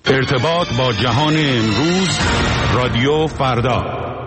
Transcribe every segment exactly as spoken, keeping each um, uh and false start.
ارتباط با جهان امروز، رادیو فردا.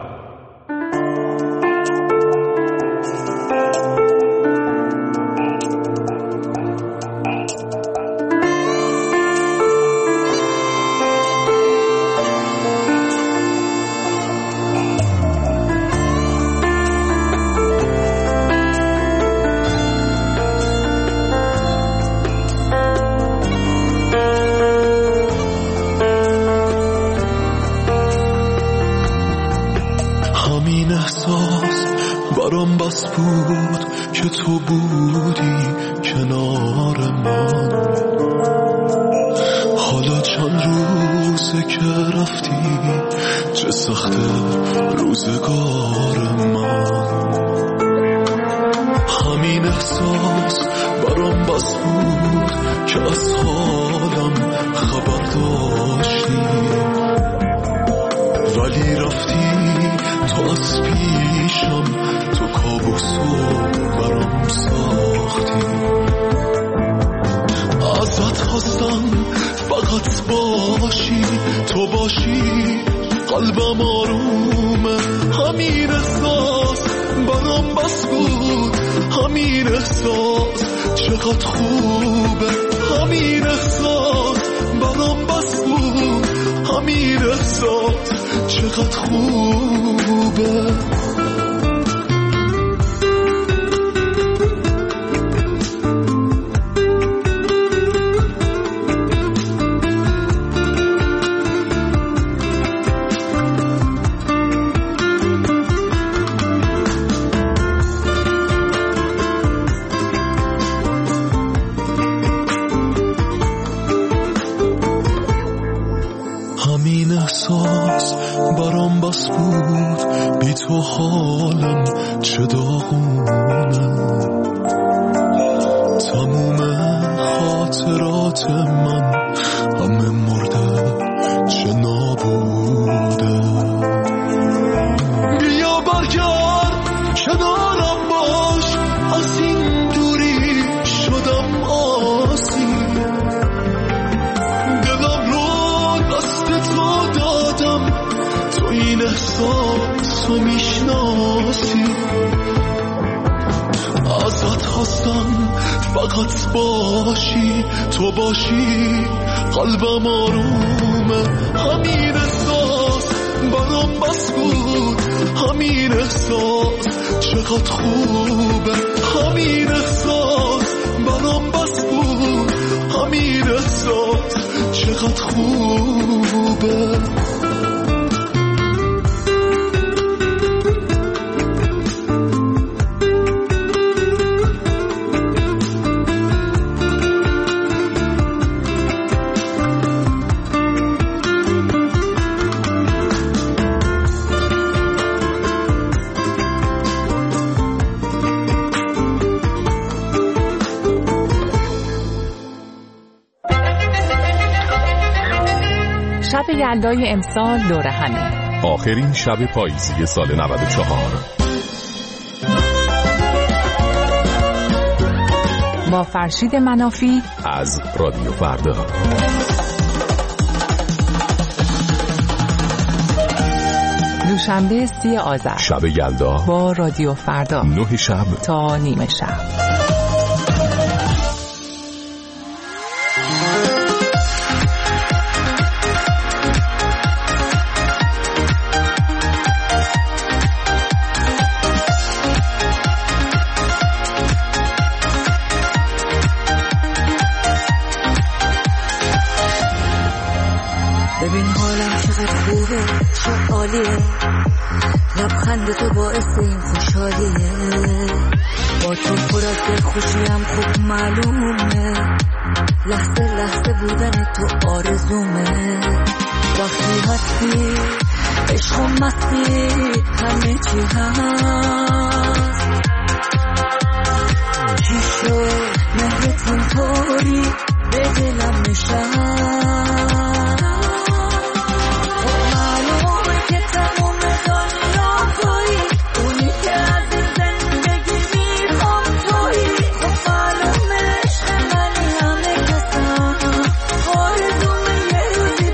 تو بودی کنار من، حالا چند روزه که رفتی، چه سخت روزگار من. همین احساس برام بس بود که از حالم خبر داشتی، ولی رفتی تو از پیشم، تو کابوسو برام ساختی. ازت خواستم فقط باشی، تو باشی قلبم آرومه. همین احساس برام بس بود، همین احساس چقدر خوبه. همین احساس برام بس بود، همین احساس چقدر خوبه. تو حالم چه داغونه، تموم خاطرات من همه مرده چه نابوده. بیا برگرد کنارم باش، از این دوری شدم آسی. دلم رو دست تو دادم، تو این احساس تو میشناسی. ازت خواستم فقط باشی، تو باشی قلبم آرومه. همین احساس برام بس بود، همین احساس چقدر خوبه. همین احساس برام بس بود، همین احساس چقدر خوبه. شب یلدای امسال دوره همه، آخرین شب پاییزی سال نود و چهار، با فرشید منافی از رادیو فردا. دوشنبه سی آذر، شب یلدا با رادیو فردا، نه شب تا نیمه شب. ببین حالم چقدر خوبه، چه عالیه، لبخند تو باعث این خوشحالیه. با تو پر از دلخوشیم خوب معلومه، لحظه لحظه بودن تو آرزومه. وقتی هستی عشق و مستی همه چی هست. چی شد مهرت اینطوری به دلم نشست. روزی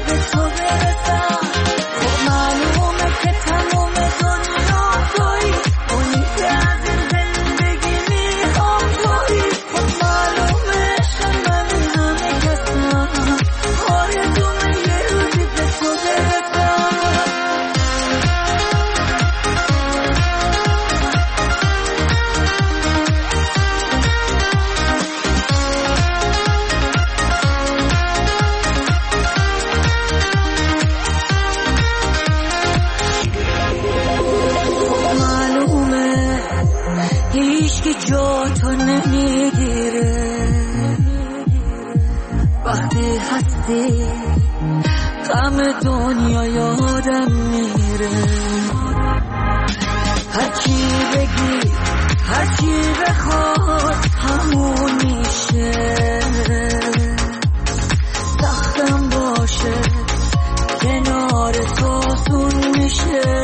جا تو نمیگیره وقتی هستی غم دنیا یادم میره هرچی بگی هرچی بخواد همون میشه سختم باشه کنار تو سون میشه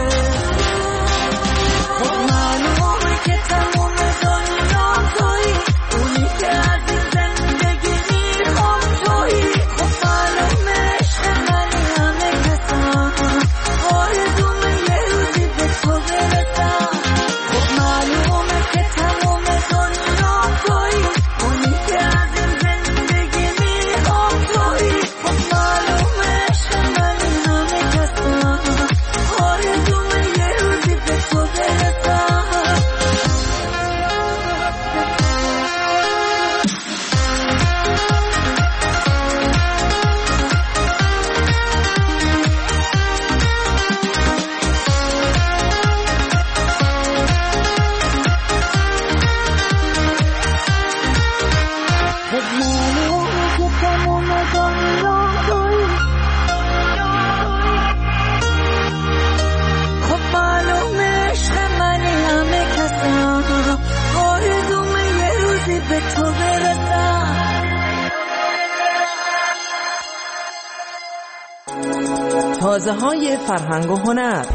معلومه که تموم دنیا توی اونی که از این زندگی میخوام توی خب معلومه عشق منی همه کسم آرزومه یه روزی به تو برسم خب معلومه که تموم دنیا توی اونی که از این زندگی میخوام توی خب معلومه عشق منی همه کسم آرزومه یه روزی به تو برسم تازه های فرهنگ و هنر.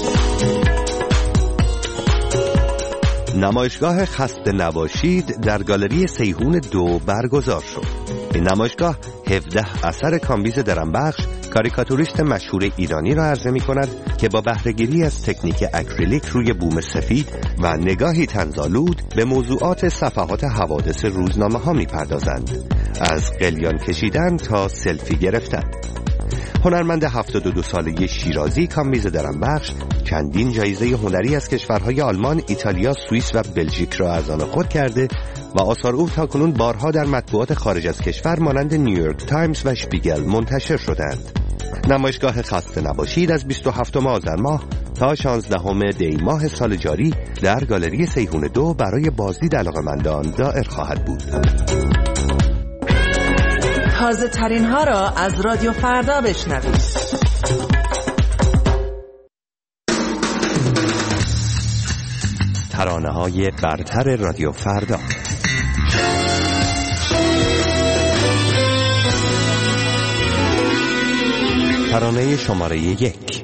نمایشگاه خسته نباشید در گالری سیحون دو برگزار شد. این نمایشگاه هفده اثر کامبیز درنبخش کاریکاتوریست مشهور ایرانی را عرضه می کند که با بهره‌گیری از تکنیک اکریلیک روی بوم سفید و نگاهی طنزآلود به موضوعات صفحات حوادث روزنامه ها می پردازند، از قلیان کشیدن تا سلفی گرفتن. هنرمند هفتاد و دو ساله شیرازی کامبیز درنبخش چندین جایزه هنری از کشورهای آلمان، ایتالیا، سوئیس و بلژیک را از آن خود کرده و آثار او تاکنون بارها در مطبوعات خارج از کشور مانند نیویورک تایمز و شپیگل منتشر شدند. نمایشگاه خسته نباشید از بیست و هفتم آذر ماه تا شانزدهم دی ماه سال جاری در گالری سیحون دو برای بازدید علاقه‌مندان دائر خواهد بود. تازه ترین ها را از رادیو فردا بشنوید. ترانه های برتر رادیو فردا. ترانه شماره یک.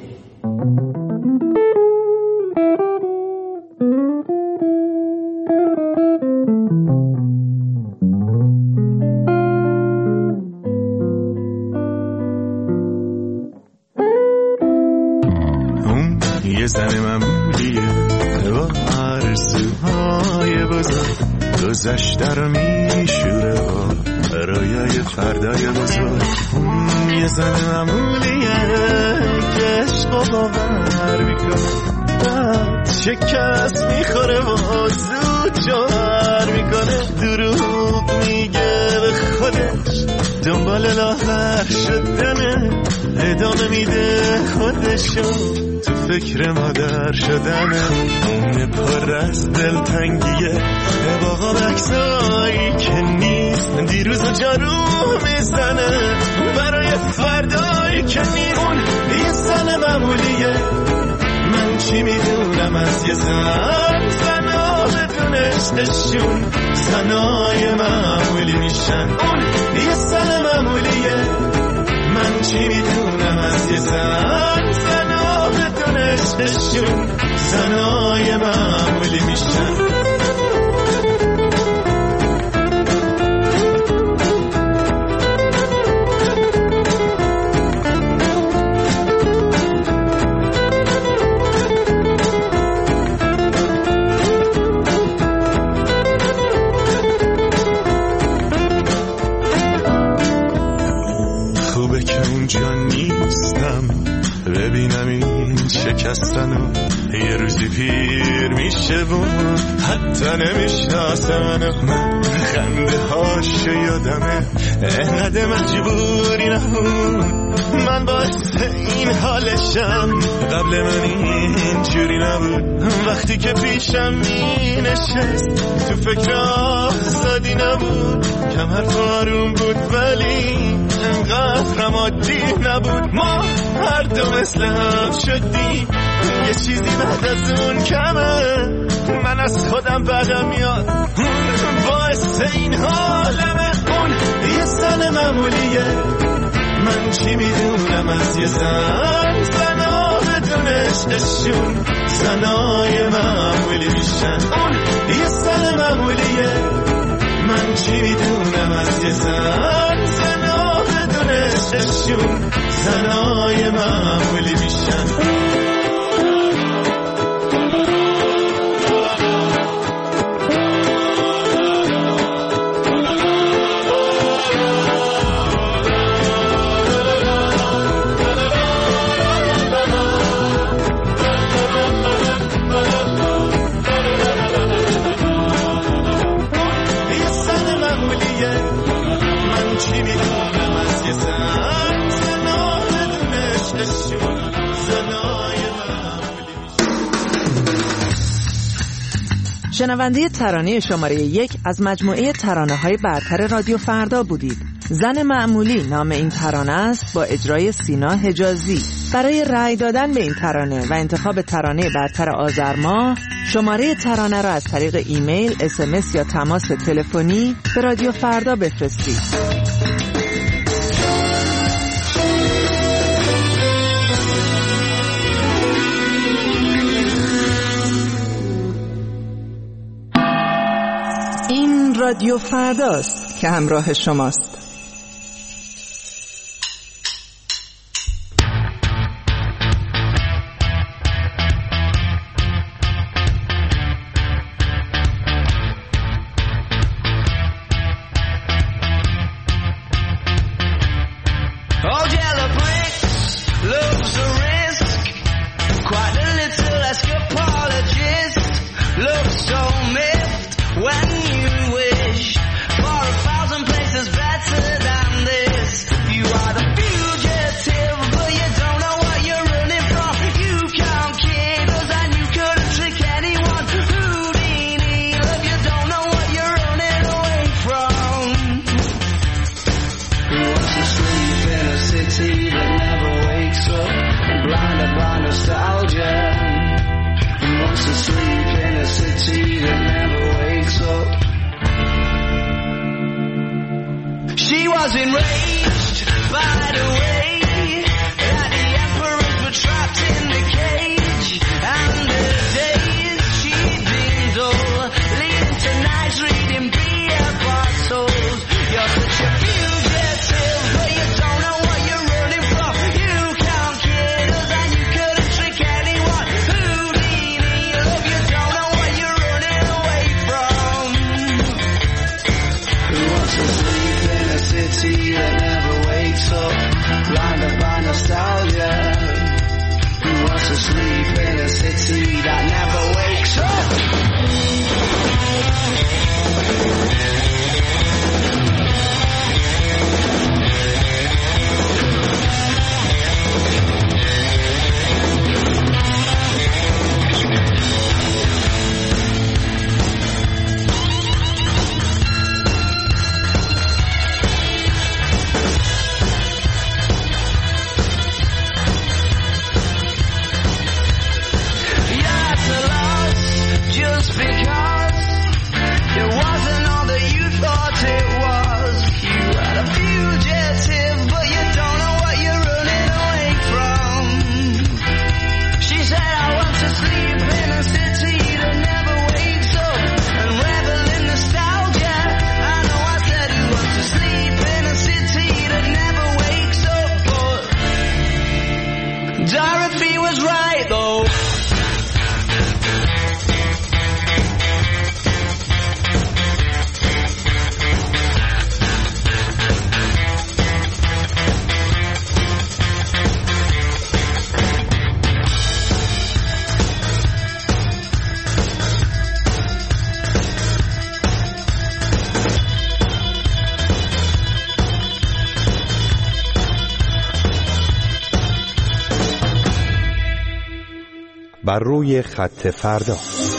یه زن معمولیه با آرزوهای بزرگ گذشته رو میشوره با رویای فردای بزرگ. یه زن معمولیه که عشق و باور میکنه بعد شکست میخوره و زود جوهر میکنه. دروغ میگه به خودش دنبال لاغر شدنه، ادامه میده خودشو تو فکر مادر شدنه. اون پر از دلتنگیه باقا بکسایی که نیست، دیروز و جارو میزنه برای فردایی که نیمون. یه زن معمولیه، من چی میدونم از یه زن، زنا بدون عشقشون زنای معمولی میشن. اون یه زن معمولیه، من چی میدونم از یه زن، زنا بدون عشقشون زنای معمولی میشن. ببینم این شکستنو یه روزی پیر میشه و حتی نمیشناسه منو. من خنده هاشو یادمه انقدر مجبوری نبود، من باعث این حالشم قبل من اینجوری نبود وقتی که پیشم می نشست تو فکر آزادی نبود کم حرف آروم بود ولی انقدر هم عادی نبود ما هر دو مثل هم شدیم یه چیزی بعد از اون کمه من از خودم بدم میاد باعث این حالمه اون یه زن معمولیه من چی میدونم از یه زن زنا بدون عشقشون زنای معمولی میشن اون یه زن معمولیه من چی میدونم از یه زن زنا بدون عشقشون زنای معمولی میشن شنونده ترانه شماره یک از مجموعه ترانه‌های برتر رادیو فردا بودید. زن معمولی نام این ترانه است با اجرای سینا حجازی. برای رأی دادن به این ترانه و انتخاب ترانه برتر آذر ماه شماره ترانه را از طریق ایمیل، اس ام اس یا تماس تلفنی به رادیو فردا بفرستید. رادیو فرداست که همراه شماست. بر روی خط فردا.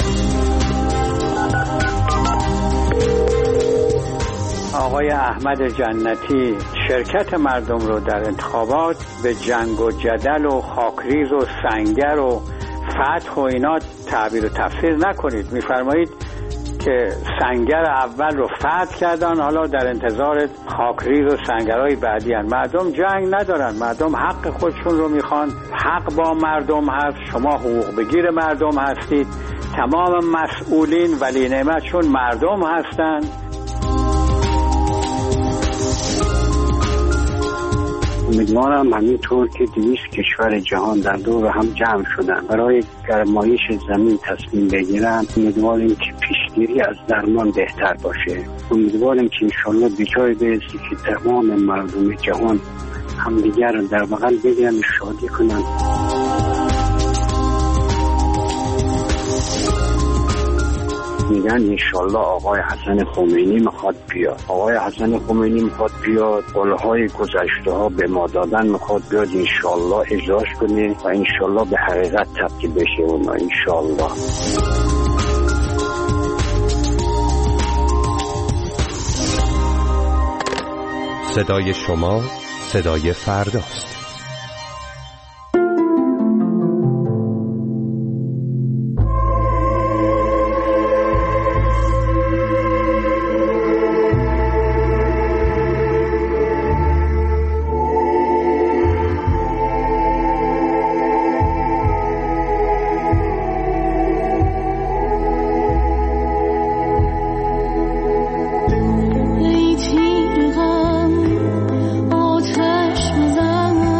آقای احمد جنتی شرکت مردم رو در انتخابات به جنگ و جدل و خاکریز و سنگر و فتح و اینا تعبیر و تفسیر نکنید. میفرمایید که سنگر اول رو فتح کردن، حالا در انتظار خاکریز و سنگرهای بعدی هن. مردم جنگ ندارن، مردم حق خودشون رو میخوان، حق با مردم هست، شما حقوق بگیر مردم هستید، تمام مسئولین ولی نعمتشون مردم هستن. امیدوارم همینطور که دویست کشور جهان در دور هم جمع شدن برای گرمایش زمین تصمیم بگیرن، امیدواریم که پیشگیری از درمان بهتر باشه. امیدواریم که انشالله به جای برسی که تمام مردم جهان همدیگر رو در بغل بگیرن، شادی کنن. میگن انشالله آقای حسن خمینی میخواد بیاد. آقای حسن خمینی میخواد بیاد، قولهای گذشته ها به ما دادن میخواد بیاد، انشالله اجراش کنه و انشالله به حقیقت تبدیل بشه اونا انشالله. صدای شما صدای فرداست. ای تیرم آتش بزن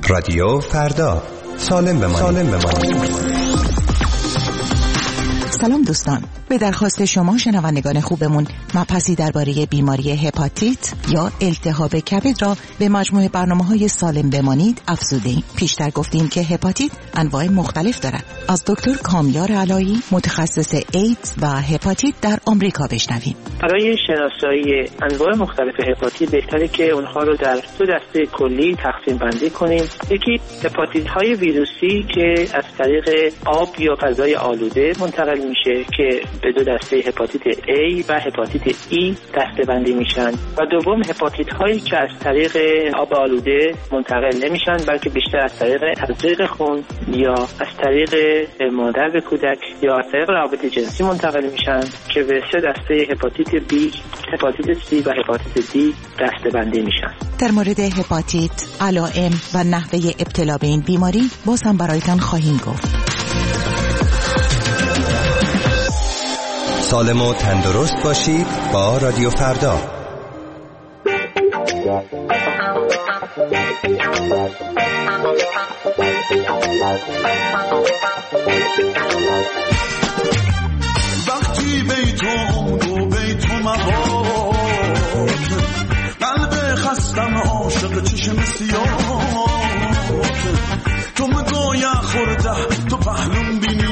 رادیو فردا، سالم بمانید. سالم بمانید. سلام دوستان، به درخواست شما شنوندگان خوبمون مبحثی درباره بیماری هپاتیت یا التهاب کبد را به مجموعه برنامه‌های سالم بمانید افزوده‌ایم. پیشتر گفتیم که هپاتیت انواع مختلف دارد. از دکتر کامیار علایی، متخصص ایدز و هپاتیت در آمریکا بشنویم. برای شناسایی انواع مختلف هپاتیت بهتره که اونها رو در دو دسته کلی تقسیم بندی کنیم. یکی هپاتیت های ویروسی که از طریق آب یا غذای آلوده منتقل میشه که به دو دسته هپاتیت A و هپاتیت E دسته بندی میشن، و دوم هپاتیت هایی که از طریق آب آلوده منتقل نمیشن بلکه بیشتر از طریق تزریق خون یا از طریق مادر به کودک یا از طریق روابط جنسی منتقل میشن که به سه دسته هپاتیت B، هپاتیت C و هپاتیت D دسته بندی میشن. در مورد هپاتیت، علائم و نحوه ابتلا به این بیماری باز هم برایتان خواهیم گفت. سالم و تندرست باشید با رادیو فردا. وقتی بیتون دو بیتون مباد، قلب خستم عاشق چشم سیاه، تو مگایا خورده تو پهلون بینی،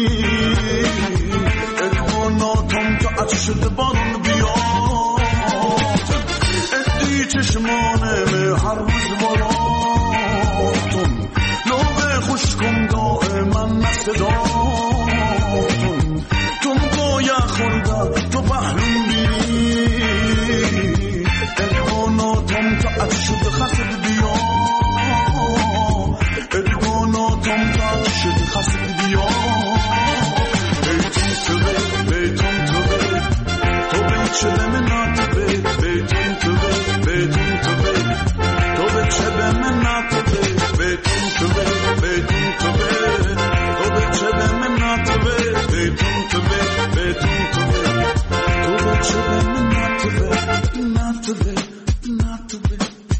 ادواناتم تو عطش شده بارون بیاد، ادی چشمانه هر روز باراتون، لوبه خوشکم دائما نصداتون، تو مگایا خورده تو پهلون بینی، ادواناتم تو عطش شده خسد بیاد، ادواناتم تو عطش شده خسد بیاد. شده من ناتبه بیتون تو به بیتون تو به تو به چه به من ناتبه بیتون تو به بیتون تو به تو به چه به من ناتبه بیتون تو به بیتون تو به تو به چه به من ناتبه ناتبه ناتبه.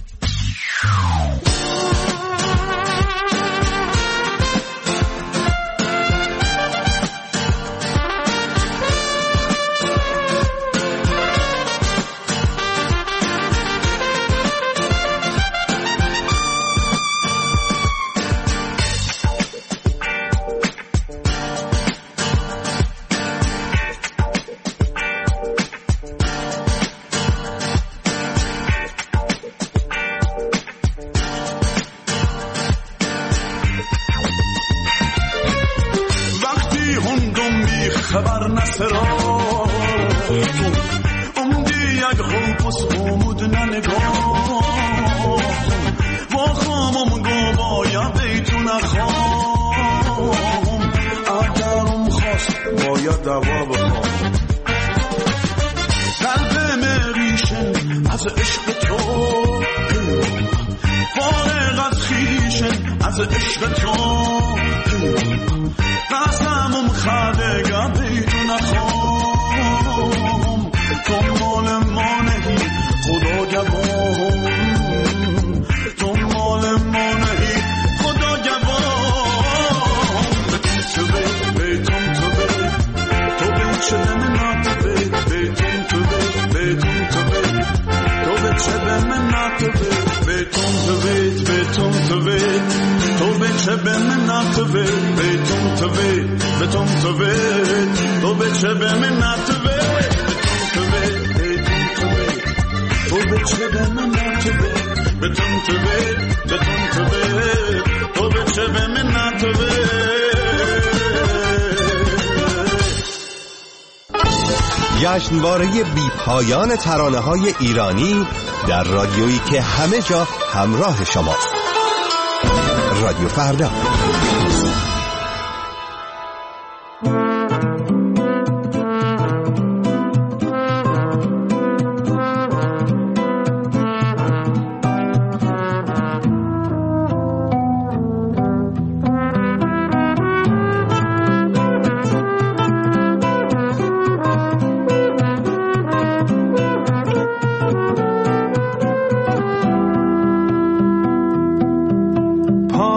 خبر نسراتون امدی یک خوپس خومود ننگاتون، با خامم گو بایا بیتون اخوام، اگرم خواست باید دوا بخوام، قلب مریشن از عشق تو، فارغ از خیشن از عشق تو، قسمم خدگا بیتون اخوام، تو مال ما نهی خدا گوام، تو مال ما نهی خدا گوام، بیتون تو به بیتون تو به تو به چه به من ناتبه بیتون تو به بیتون تو به تو به چه به من ناتبه بیتون تو به بیتون تو به تو به چه به من ناتبه بیتون تو به بیتون تو به تو به چه به من ناتبه بیتون تو به تو به چه به من ناتبه بیتون تو به بیتون تو به تو به چه به من ناتبه. جشنواره بی پایان ترانه‌های ایرانی در رادیویی که همه جا همراه شماست. رادیو فردا.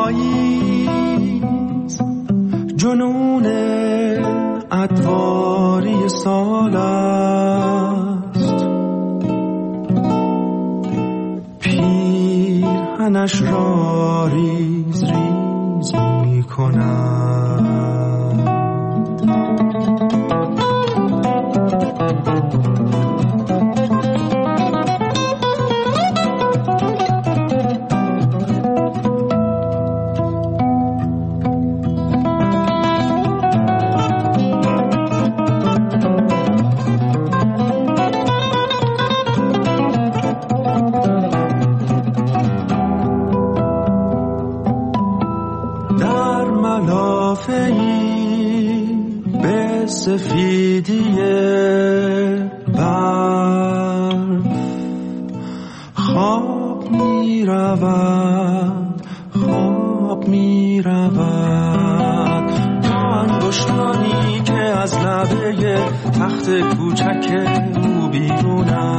پاییز جنون ادواری سال است، پیرهنش را ریز ریز می کند. سفیدی برف خواب می رود، خواب می رود تا انگشتانی که از لبه تخت کوچک او بیرونند.